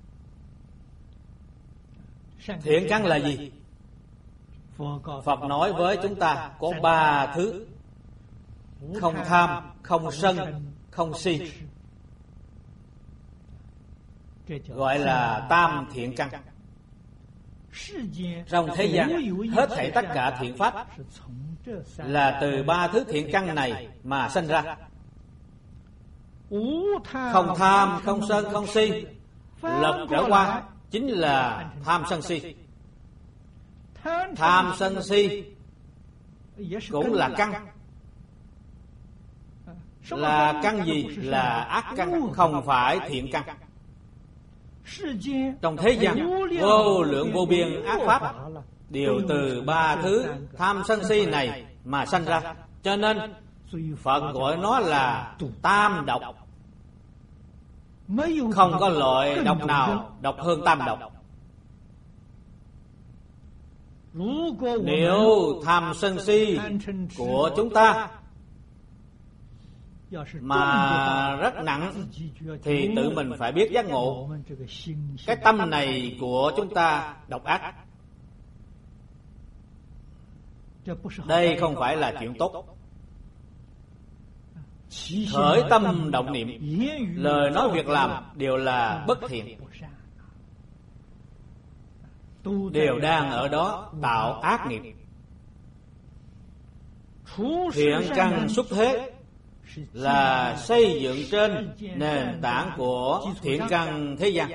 Thiện căn là gì? Phật nói với chúng ta có 3 thứ: không tham, không sân, không si, gọi là tam thiện căn. Trong thế gian hết thảy tất cả thiện pháp là từ 3 thứ thiện căn này mà sanh ra. Không tham, không sân, không si, lật trở qua chính là tham sân si. Tham sân si cũng là căn. Là căn gì? Là ác căn, không phải thiện căn. Trong thế gian vô lượng vô biên ác pháp đều từ ba thứ tham sân si này mà sanh ra. Cho nên Phật gọi nó là tam độc. Không có loại độc nào độc hơn tam độc. Nếu tham sân si của chúng ta mà rất nặng thì tự mình phải biết giác ngộ. Cái tâm này của chúng ta độc ác. Đây không phải là chuyện tốt. Khởi tâm động niệm, lời nói việc làm đều là bất thiện, đều đang ở đó tạo ác nghiệp. Thiện căn xuất thế là xây dựng trên nền tảng của thiện căn thế gian.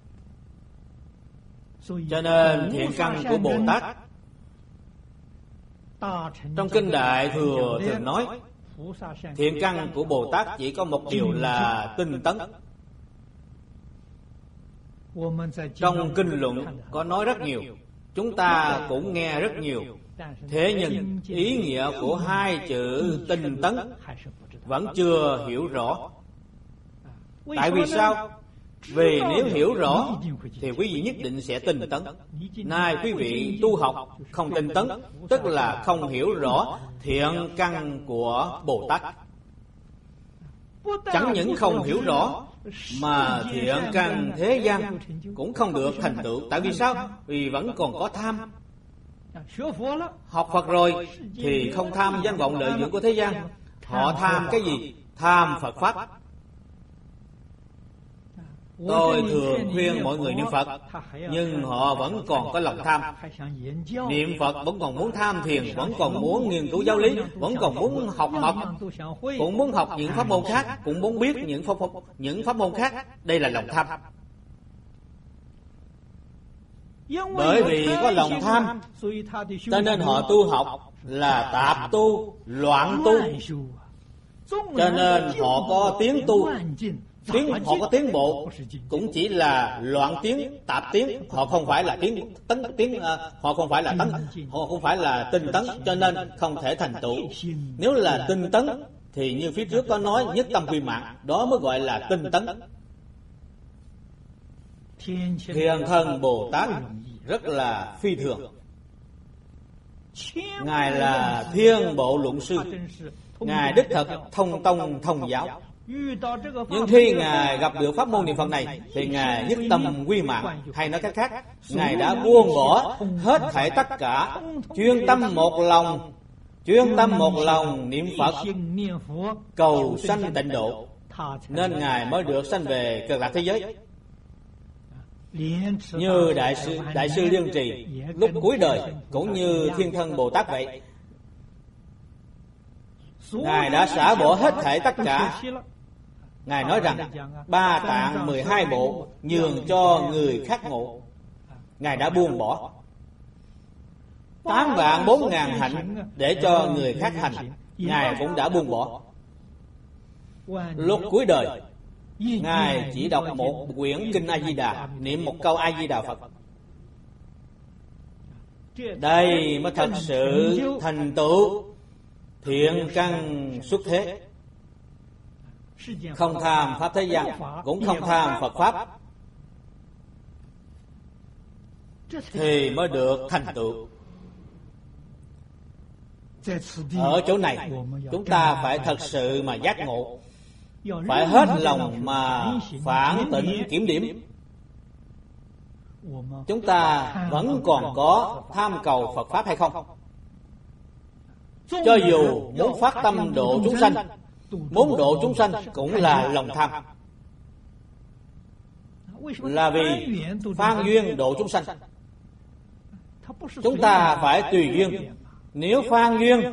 Cho nên thiện căn của Bồ Tát trong Kinh Đại Thừa thường nói, thiện căn của Bồ Tát chỉ có một điều là tinh tấn. Trong kinh luận có nói rất nhiều, chúng ta cũng nghe rất nhiều. Thế nhưng ý nghĩa của hai chữ tinh tấn vẫn chưa hiểu rõ. Tại vì sao? Vì nếu hiểu rõ thì quý vị nhất định sẽ tinh tấn. Nay quý vị tu học không tinh tấn, tức là không hiểu rõ thiện căn của Bồ Tát. Chẳng những không hiểu rõ mà thiện căn thế gian cũng không được thành tựu. Tại vì sao? Vì vẫn còn có tham. Học Phật rồi thì không tham danh vọng lợi dưỡng của thế gian. Họ tham cái gì? Tham Phật Pháp. Tôi thường khuyên mọi người niệm Phật, nhưng họ vẫn còn có lòng tham. Niệm Phật vẫn còn muốn tham thiền, vẫn còn muốn nghiên cứu giáo lý, vẫn còn muốn học mật, cũng muốn học những pháp môn khác, cũng muốn biết những pháp môn khác. Đây là lòng tham. Bởi vì có lòng tham, cho nên họ tu học là tạp tu, loạn tu. Cho nên họ có tiến tu, họ có tiến bộ cũng chỉ là loạn tiến, tạp tiến. Họ không phải là họ không phải là tinh tấn, cho nên không thể thành tựu. Nếu là tinh tấn thì như phía trước có nói nhất tâm quy mạng, đó mới gọi là tinh tấn. Thiền thân Bồ Tát rất là phi thường. Ngài là Thiên Bộ Luận Sư, Ngài đích thực thông tông thông giáo. Nhưng khi Ngài gặp được pháp môn niệm Phật này thì Ngài nhất tâm quy mạng, hay nói cách khác, Ngài đã buông bỏ hết thảy tất cả, chuyên tâm một lòng niệm Phật, cầu sanh tịnh độ, nên Ngài mới được sanh về Cực Lạc thế giới. Như Đại sư Liên Trì lúc cuối đời cũng như Thiên Thân Bồ Tát vậy, Ngài đã xả bỏ hết thảy tất cả. Ngài nói rằng 3 tạng 12 bộ nhường cho người khác ngộ. Ngài đã buông bỏ 8 vạn 4 ngàn hạnh để cho người khác hành. Ngài cũng đã buông bỏ. Lúc cuối đời Ngài chỉ đọc một quyển Kinh A Di Đà, niệm một câu A Di Đà Phật. Đây mới thật sự thành tựu thiện căn xuất thế. Không tham pháp thế gian, cũng không tham Phật Pháp, thì mới được thành tựu. Ở chỗ này chúng ta phải thật sự mà giác ngộ, phải hết lòng mà phản tỉnh kiểm điểm. Chúng ta vẫn còn có tham cầu Phật Pháp hay không? Cho dù muốn phát tâm độ chúng sanh, muốn độ chúng sanh cũng là lòng tham. Là vì phan duyên độ chúng sanh. Chúng ta phải tùy duyên. Nếu phan duyên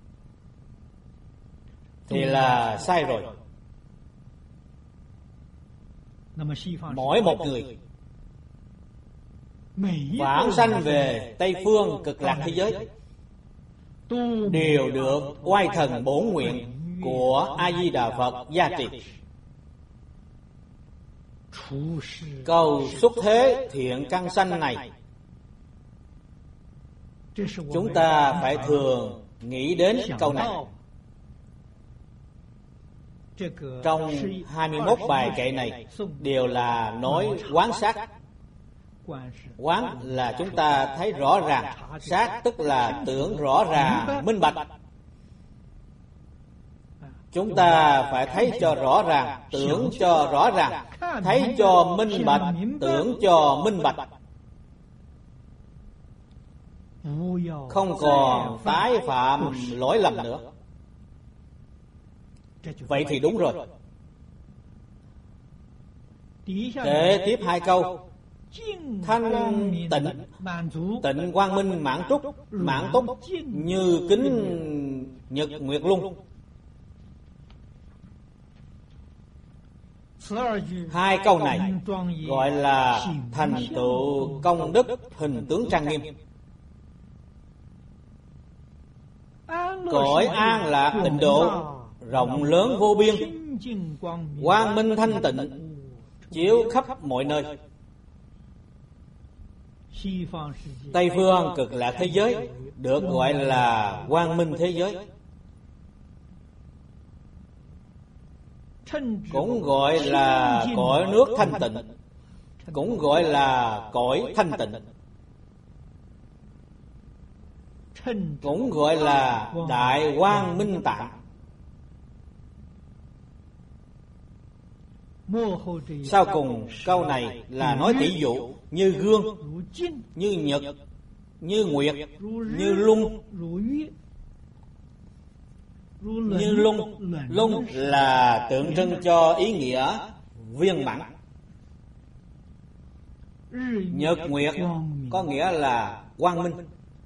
thì là sai rồi. Mỗi một người vãng sanh về Tây Phương Cực Lạc thế giới đều được oai thần bổn nguyện của A Di Đà Phật gia trì. Cầu xuất thế thiện căn sanh này, chúng ta phải thường nghĩ đến câu này. Trong 21 bài kệ này đều là nói quán sát. Quán là chúng ta thấy rõ ràng, sát tức là tưởng rõ ràng, minh bạch. Chúng ta phải thấy cho rõ ràng, tưởng cho rõ ràng, thấy cho minh bạch, tưởng cho minh bạch. Không còn tái phạm lỗi lầm nữa. Vậy thì đúng rồi. Kế tiếp 2 câu: thanh tịnh, tịnh quang minh mãn túc như kính nhật nguyệt lung. 2 câu này gọi là thành tựu công đức hình tướng trang nghiêm. Cõi an lạc tịnh độ rộng lớn vô biên, quang minh thanh tịnh chiếu khắp mọi nơi. Tây phương Cực Lạc thế giới được gọi là quang minh thế giới, cũng gọi là cõi nước thanh tịnh, cũng gọi là cõi thanh tịnh, cũng gọi là đại quang minh tạng. Sau cùng câu này là nói tỷ dụ như gương, như nhật, như nguyệt, như lung. Như lung, lung là tượng trưng cho ý nghĩa viên mãn. Nhật nguyệt có nghĩa là quang minh.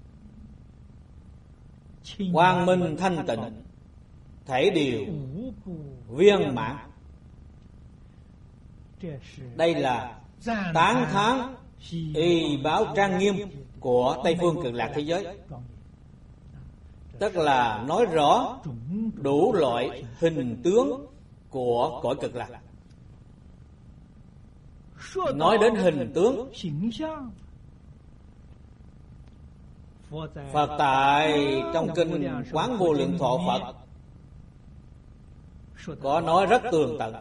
Quang minh thanh tịnh thể đều viên mãn. Đây là tán thán y báo trang nghiêm của Tây phương Cực Lạc thế giới, tức là nói rõ đủ loại hình tướng của cõi Cực Lạc. Nói đến hình tướng, Phật tại trong kinh Quán Vô Lượng Thọ Phật có nói rất tường tận.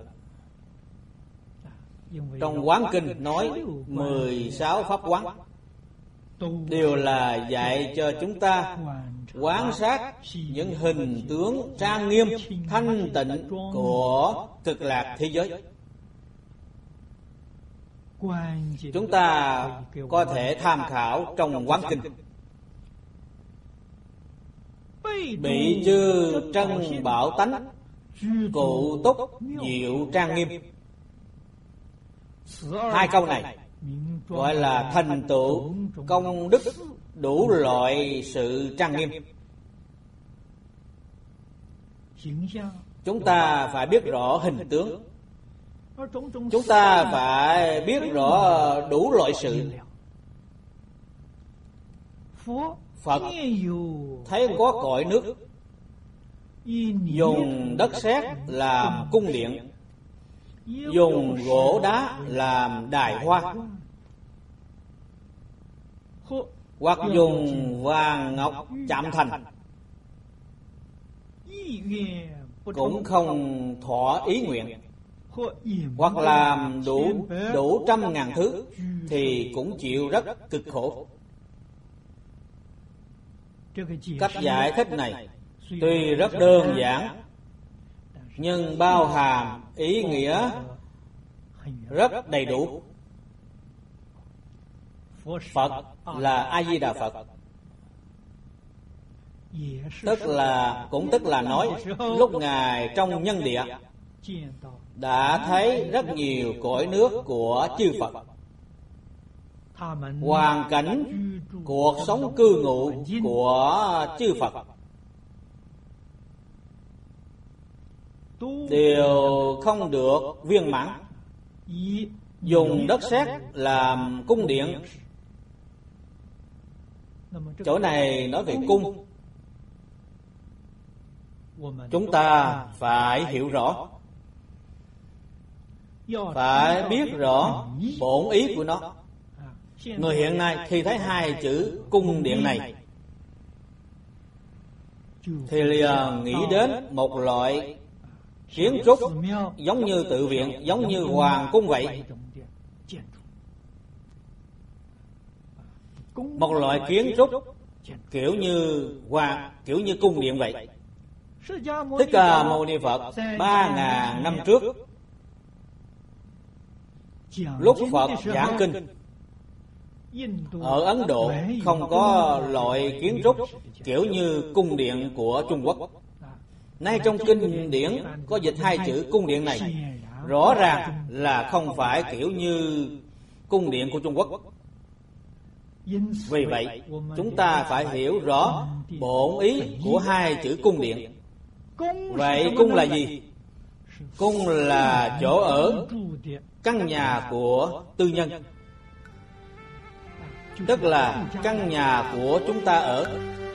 Trong Quán Kinh nói 16 pháp quán đều là dạy cho chúng ta quán sát những hình tướng trang nghiêm thanh tịnh của Cực Lạc thế giới. Chúng ta có thể tham khảo trong Quán Kinh: bị chư trân bảo tánh, cụ túc diệu trang nghiêm. 2 câu này gọi là thành tựu công đức đủ loại sự trang nghiêm. Chúng ta phải biết rõ hình tướng, chúng ta phải biết rõ đủ loại sự. Phật thấy có cõi nước, dùng đất sét làm cung điện, dùng gỗ đá làm đài hoa, hoặc dùng vàng ngọc chạm thành, cũng không thỏa ý nguyện. Hoặc làm đủ trăm ngàn thứ thì cũng chịu rất cực khổ. Cách giải thích này tuy rất đơn giản nhưng bao hàm ý nghĩa rất đầy đủ. Phật là A Di Đà Phật, tức là nói lúc Ngài trong nhân địa đã thấy rất nhiều cõi nước của chư Phật, hoàn cảnh cuộc sống cư ngụ của chư Phật đều không được viên mãn. Dùng đất sét làm cung điện, Chỗ này nói về cung, chúng ta phải hiểu rõ, phải biết rõ bổn ý của nó. Người hiện nay khi thấy hai chữ cung điện này thì liền nghĩ đến một loại kiến trúc giống như tự viện, giống như hoàng cung vậy. Một loại kiến trúc kiểu như cung điện vậy. Thích Ca Mâu Ni Phật 3.000 năm trước, lúc Phật giảng kinh, ở Ấn Độ không có loại kiến trúc kiểu như cung điện của Trung Quốc. Nay trong kinh điển có dịch hai chữ cung điện này, rõ ràng là không phải kiểu như cung điện của Trung Quốc. Vì vậy, chúng ta phải hiểu rõ bổn ý của hai chữ cung điện. Vậy cung là gì? Cung là chỗ ở, căn nhà của tư nhân, tức là căn nhà của chúng ta ở.